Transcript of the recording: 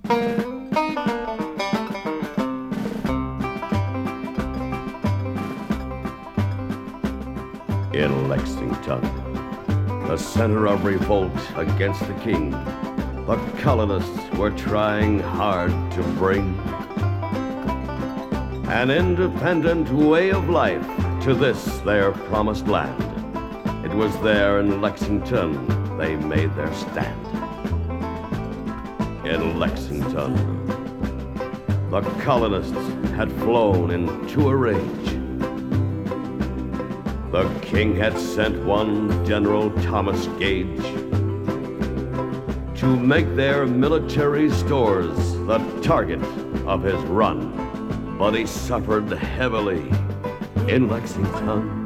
In Lexington, the center of revolt against the king, the colonists were trying hard to bring an independent way of life to this their promised land. It was there in Lexington they made their stand. In Lexington, the colonists had flown into a rage. The king had sent one General Thomas Gage to make their military stores the target of his run. But he suffered heavily in Lexington.